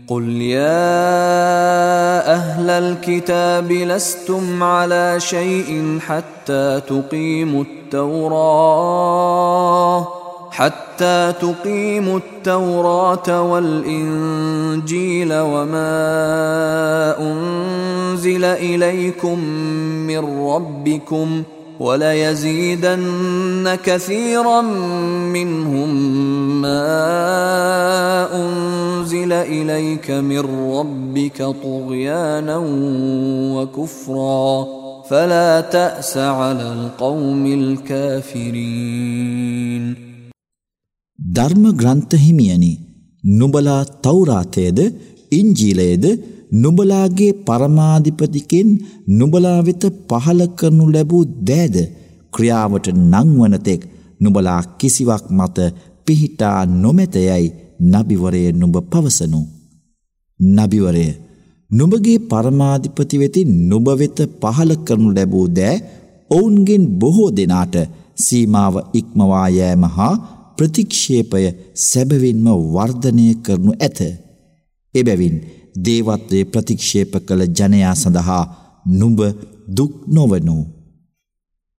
قل يا أهل الكتاب لستم على شيء حتى تقيموا التوراة والإنجيل وما أنزل إليكم من ربكم وليزيدن كثيرا منهم ما أنزل إليك من ربك طغيانا وكفرا فلا تأس على القوم الكافرين. ධර්ම ග්‍රන්ථ හිමියනි, නුඹලා තෞරාතයේද ඉන්ජීලයේද නුඹලාගේ පරමාධිපතිකෙන් නුඹලා වෙත පහල කරනු ලැබූ දෑද ක්‍රියාවට නංවන තෙක් නුඹලා කිසිවක් මත පිහිටා නොමැතයයි නබිවරය නුඹ පවසනු. නබිවරය, නුඹගේ පරමාධිපති වෙතින් නුඹ වෙත පහල කරනු ලැබූ දෑ ඔවුන්ගෙන් බොහෝ දෙනාට සීමාව ඉක්මවා යෑම හා ප්‍රතික්ෂේපය සැබවින්ම වර්ධනය කරනු ඇත. එබැවින් දේවත්වයේ ප්‍රතික්ෂේප කළ ජනයා සඳහා නුඹ දුක් නොවනු.